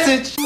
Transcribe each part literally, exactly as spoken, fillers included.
message.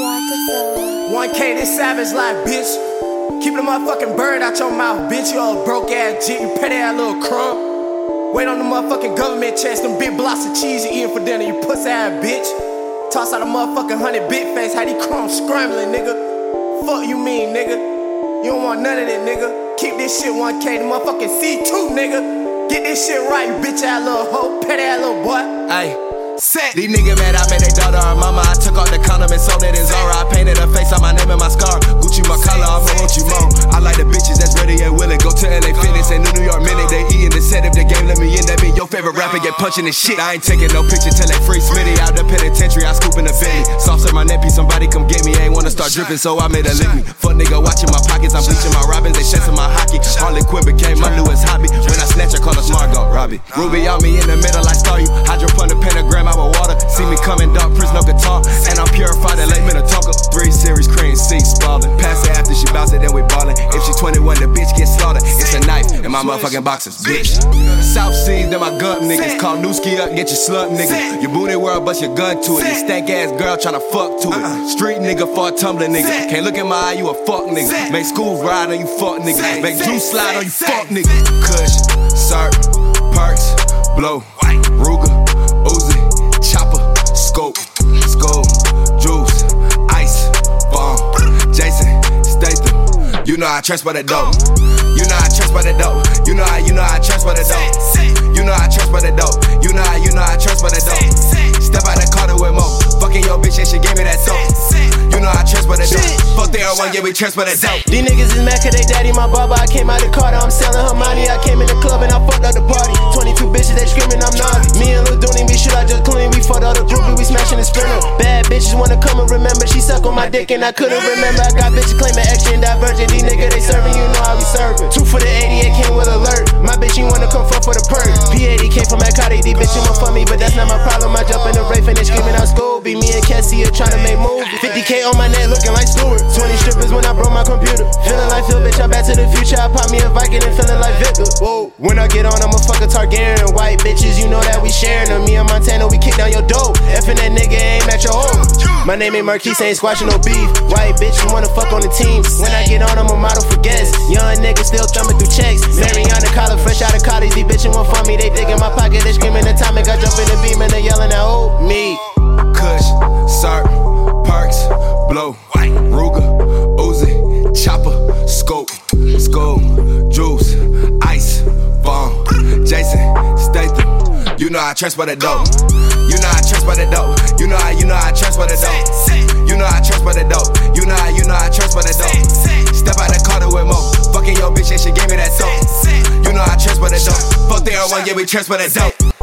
one K this savage life, bitch. Keep the motherfucking bird out your mouth, bitch. You old broke ass jit, you petty ass little crumb. Wait on the motherfucking government checks, them big blocks of cheese you eating for dinner, you pussy ass bitch. Toss out a motherfucking hundred big face, how these crumbs scrambling, nigga. Fuck you mean, nigga. You don't want none of that, nigga. Keep this shit one K, the motherfucking C two, nigga. Get this shit right, you bitch ass little hoe, petty ass little boy. Ayy. Set. These niggas mad, I made they daughter or mama. I took off the condom and sold it in Zara. I painted her face on my name and my scar. Gucci my collar, I'm a Gucci Mo. I like the bitches that's ready and willing. Go to L A Fitness and New York Minute. They eating the set. If the game let me in, that mean your favorite rapper get punched in the shit. I ain't taking no picture till they free Smitty. Out the penitentiary, I scoop in the Benny. Soft serve my neck piece, somebody come get me. I ain't wanna start dripping, so I made a lick me. Fuck nigga watching my pockets, I'm bleaching my robins. They shedding my hockey. Harley Quinn became my newest hobby. When I snatch her, call her Margot Robbie. Ruby on me in the middle, I star you. Hydro pun the pentagram out with water. See me coming dark, Prince no guitar. And I'm purified and late minute talker. Three series, cream, seats, ballin'. Pass it after she bounce it, then we ballin'. If she twenty-one, the bitch get slaughtered. It's a knife in my motherfucking boxes, bitch. South Seas, then my gun niggas. Call Newski up, get your slug nigga. Your booty world, bust your gun to it. You stank ass girl tryna fuck to it. Street nigga for a tumbling nigga. Can't look in my eye, you a fuck nigga. Make schools ride on you fuck nigga. Make juice slide on you fuck nigga. Kush, Sirk, Perks, Blow, Ruger, Uzi, Chopper, Scope, Skull, Juice, Ice, Bomb, Jason, Statham. You know I trust by the dope. You know I trust by the dope. You know I, you know I trust by the dope. You know I trust by the dope. You know I, you know I trust by the dope. Step out the car with Mo. Fucking your bitch and she gave me that dope. You know I trust by the dope. Fuck the one, yeah we trust by the dope. These niggas is mad cause they daddy my barber. I came out the Carter, I'm selling her money. I came in the club and I fucked up the party. twenty-two bitches, they screaming I'm naughty. Me and Lil Dooney, we shoot, I just clean. We fucked all the groupie, we smashing the sprinter. Bad bitches wanna come and remember. She suck on my dick and I couldn't remember. I got bitches claiming extra and divergent. These niggas, they serving, you know how we serving. Two for the eighty-eight came with alert. My bitch, she wanna come fuck for the perk. P eighty came from Akati, these bitches want for me, but that's not my problem. I jump in the Wraith and they screaming out Scooby. Me and Cassie are trying to make movies. fifty K on my neck looking like Stewart. twenty strippers when I broke my computer. Feeling like Phil, bitch, I'm back to the future. I pop me a Viking and feeling like Victor. Whoa. When I get on, I'ma fuck a Targaryen. White bitches, you know that we sharing them. Me and Montana, we kick down your door. Effing that nigga aim at your hole. My name ain't Marquise, ain't squashing no beef. White bitch, you wanna fuck on the team. When I get on, I'm a model for guests. Young nigga still thumbing through checks. Mariana collar, fresh out of college. These bitches want for me, they dig in my pocket. They screaming atomic. I jump in the beam and they yelling at oh me. Kush, Sirk, Perks, Blow, Ruger, Uzi, Chopper, Scope, Skull, Juice, Ice, Bomb, Jason, Statham. You know I trust by the dope. You know I trust by the dope. You know I, you know I trust by the dope. You know I trust by the dope. You know I, you know I trust by the dope. Step out the Carter with Mo. Fucking your bitch and she gave me that dope. You know I trust by the dope. Fuck the one, yeah we trust by the dope.